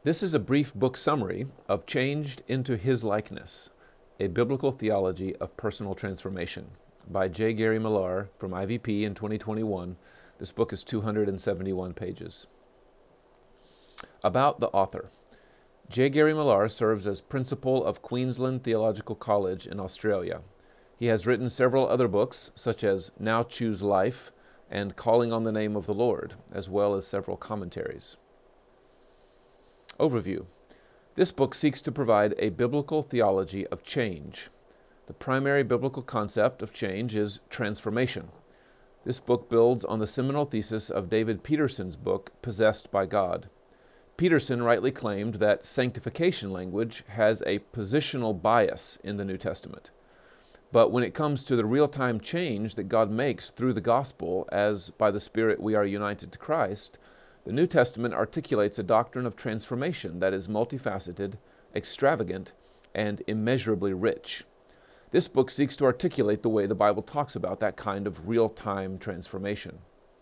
This is a brief book summary of Changed into His Likeness, a Biblical Theology of Personal Transformation by J. Gary Millar from IVP in 2021. This book is 271 pages. About the author. J. Gary Millar serves as principal of Queensland Theological College in Australia. He has written several other books, such as Now Choose Life and Calling on the Name of the Lord, as well as several commentaries. Overview. This book seeks to provide a biblical theology of change. The primary biblical concept of change is transformation. This book builds on the seminal thesis of David Peterson's book, Possessed by God. Peterson rightly claimed that sanctification language has a positional bias in the New Testament. But when it comes to the real-time change that God makes through the gospel, as by the Spirit we are united to Christ, the New Testament articulates a doctrine of transformation that is multifaceted, extravagant, and immeasurably rich. This book seeks to articulate the way the Bible talks about that kind of real-time transformation.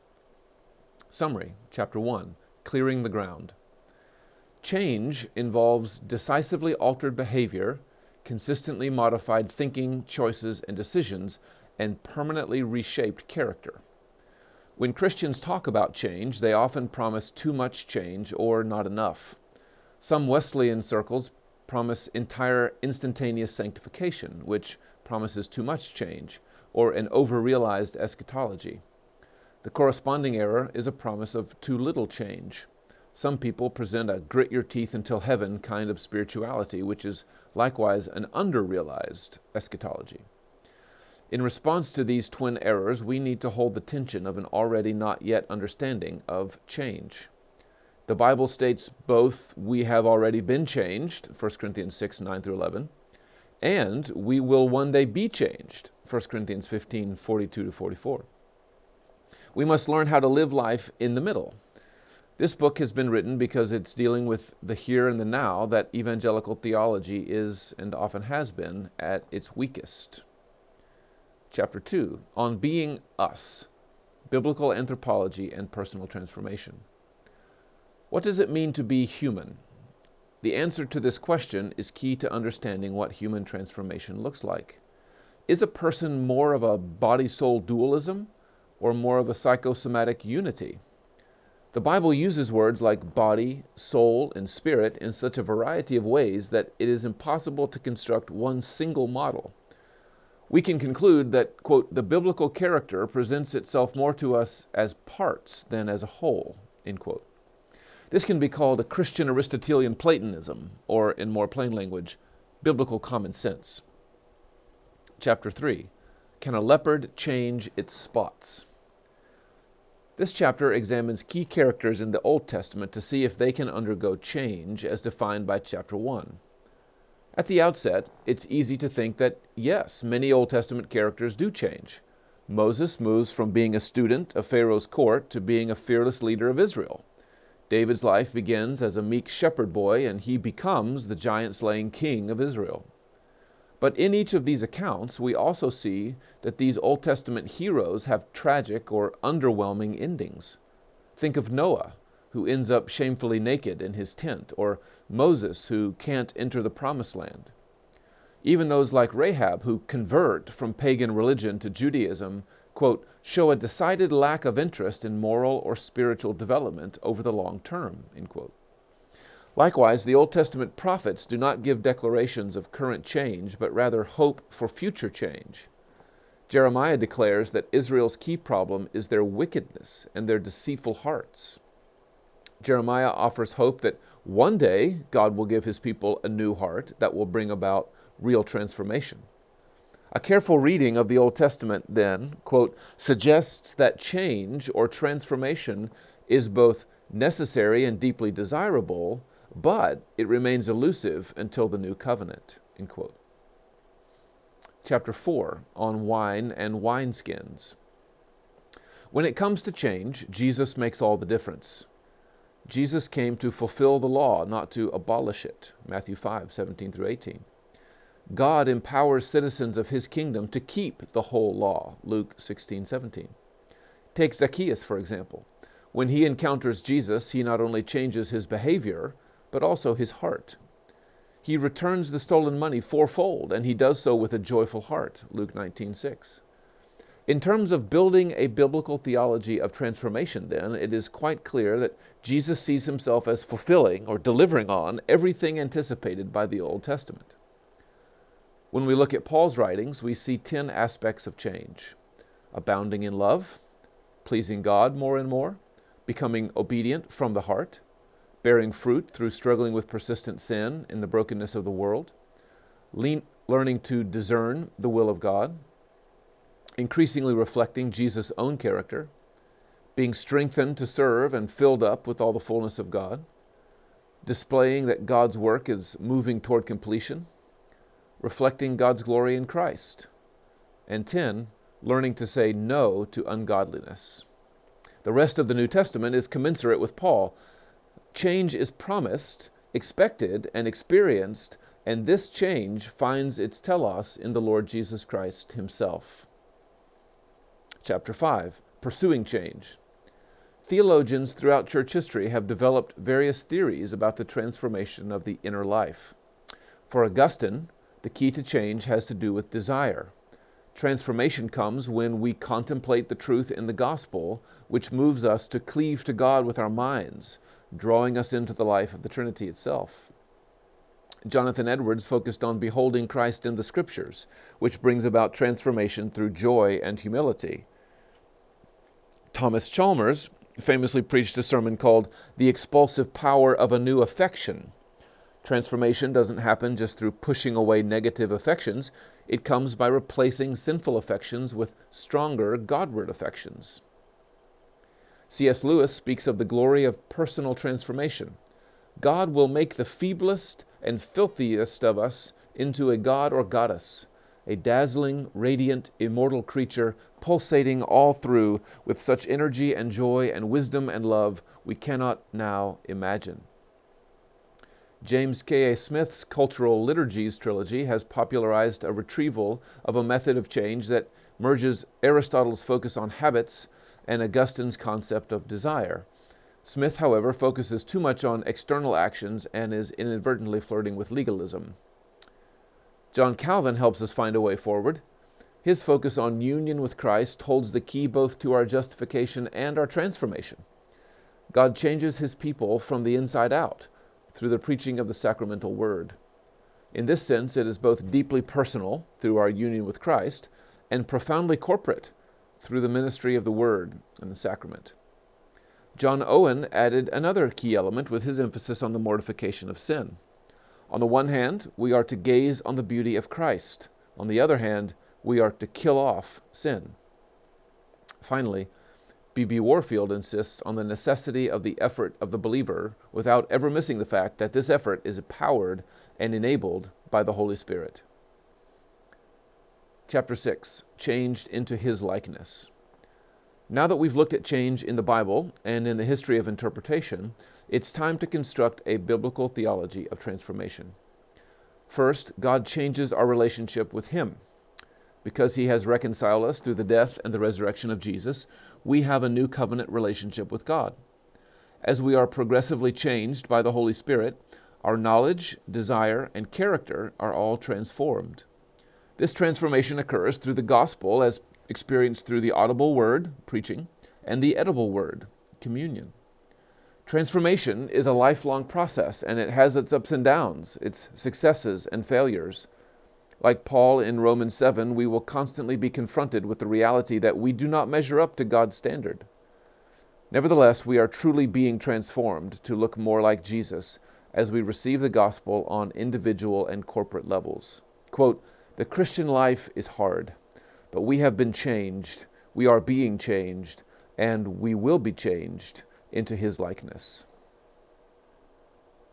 Summary, Chapter 1, Clearing the Ground. Change involves decisively altered behavior, consistently modified thinking, choices, and decisions, and permanently reshaped character. When Christians talk about change, they often promise too much change or not enough. Some Wesleyan circles promise entire instantaneous sanctification, which promises too much change, or an over-realized eschatology. The corresponding error is a promise of too little change. Some people present a grit your teeth until heaven kind of spirituality, which is likewise an under-realized eschatology. In response to these twin errors, we need to hold the tension of an already not yet understanding of change. The Bible states both we have already been changed, 1 Corinthians 6, 9 through 11, and we will one day be changed, 1 Corinthians 15, 42 to 44. We must learn how to live life in the middle. This book has been written because it's dealing with the here and the now that evangelical theology is, and often has been, at its weakest. Chapter 2, On Being Us, Biblical Anthropology and Personal Transformation. What does it mean to be human? The answer to this question is key to understanding what human transformation looks like. Is a person more of a body-soul dualism or more of a psychosomatic unity? The Bible uses words like body, soul, and spirit in such a variety of ways that it is impossible to construct one single model. We can conclude that, quote, the biblical character presents itself more to us as parts than as a whole, end quote. This can be called a Christian Aristotelian Platonism, or in more plain language, biblical common sense. Chapter 3, Can a Leopard Change Its Spots? This chapter examines key characters in the Old Testament to see if they can undergo change as defined by chapter 1. At the outset, it's easy to think that, yes, many Old Testament characters do change. Moses moves from being a student of Pharaoh's court to being a fearless leader of Israel. David's life begins as a meek shepherd boy, and he becomes the giant-slaying king of Israel. But in each of these accounts, we also see that these Old Testament heroes have tragic or underwhelming endings. Think of Noah, who ends up shamefully naked in his tent, or Moses, who can't enter the promised land. Even those like Rahab, who convert from pagan religion to Judaism, quote, show a decided lack of interest in moral or spiritual development over the long term, end quote. Likewise, the Old Testament prophets do not give declarations of current change, but rather hope for future change. Jeremiah declares that Israel's key problem is their wickedness and their deceitful hearts. Jeremiah offers hope that one day God will give his people a new heart that will bring about real transformation. A careful reading of the Old Testament then, quote, suggests that change or transformation is both necessary and deeply desirable, but it remains elusive until the new covenant, end quote. Chapter 4, On Wine and Wineskins. When it comes to change, Jesus makes all the difference. Jesus came to fulfill the law, not to abolish it. Matthew 5, 17 through 18. God empowers citizens of his kingdom to keep the whole law. Luke 16, 17. Take Zacchaeus, for example. When he encounters Jesus, he not only changes his behavior, but also his heart. He returns the stolen money fourfold, and he does so with a joyful heart, Luke 19:6. In terms of building a biblical theology of transformation, then, it is quite clear that Jesus sees himself as fulfilling or delivering on everything anticipated by the Old Testament. When we look at Paul's writings, we see 10 aspects of change: abounding in love, pleasing God more and more, becoming obedient from the heart, bearing fruit through struggling with persistent sin in the brokenness of the world, learning to discern the will of God, increasingly reflecting Jesus' own character, being strengthened to serve and filled up with all the fullness of God, displaying that God's work is moving toward completion, reflecting God's glory in Christ, and 10, learning to say no to ungodliness. The rest of the New Testament is commensurate with Paul. Change is promised, expected, and experienced, and this change finds its telos in the Lord Jesus Christ himself. Chapter 5. Pursuing change. Theologians throughout church history have developed various theories about the transformation of the inner life. For Augustine, the key to change has to do with desire. Transformation comes when we contemplate the truth in the gospel, which moves us to cleave to God with our minds, drawing us into the life of the Trinity itself. Jonathan Edwards focused on beholding Christ in the Scriptures, which brings about transformation through joy and humility. Thomas Chalmers famously preached a sermon called "The Expulsive Power of a New Affection." Transformation doesn't happen just through pushing away negative affections. It comes by replacing sinful affections with stronger Godward affections. C.S. Lewis speaks of the glory of personal transformation. God will make the feeblest and filthiest of us into a god or goddess, a dazzling, radiant, immortal creature pulsating all through with such energy and joy and wisdom and love we cannot now imagine. James K.A. Smith's Cultural Liturgies trilogy has popularized a retrieval of a method of change that merges Aristotle's focus on habits and Augustine's concept of desire. Smith, however, focuses too much on external actions and is inadvertently flirting with legalism. John Calvin helps us find a way forward. His focus on union with Christ holds the key both to our justification and our transformation. God changes his people from the inside out through the preaching of the sacramental word. In this sense, it is both deeply personal through our union with Christ and profoundly corporate through the ministry of the word and the sacrament. John Owen added another key element with his emphasis on the mortification of sin. On the one hand, we are to gaze on the beauty of Christ. On the other hand, we are to kill off sin. Finally, B.B. Warfield insists on the necessity of the effort of the believer without ever missing the fact that this effort is empowered and enabled by the Holy Spirit. Chapter 6. Changed into His likeness. Now that we've looked at change in the Bible and in the history of interpretation, it's time to construct a biblical theology of transformation. First, God changes our relationship with Him. Because He has reconciled us through the death and the resurrection of Jesus, we have a new covenant relationship with God. As we are progressively changed by the Holy Spirit, our knowledge, desire, and character are all transformed. This transformation occurs through the gospel as experienced through the audible word, preaching, and the edible word, communion. Transformation is a lifelong process, and it has its ups and downs, its successes and failures. Like Paul in Romans 7, we will constantly be confronted with the reality that we do not measure up to God's standard. Nevertheless, we are truly being transformed to look more like Jesus as we receive the gospel on individual and corporate levels. Quote, "The Christian life is hard, but we have been changed, we are being changed, and we will be changed into His likeness."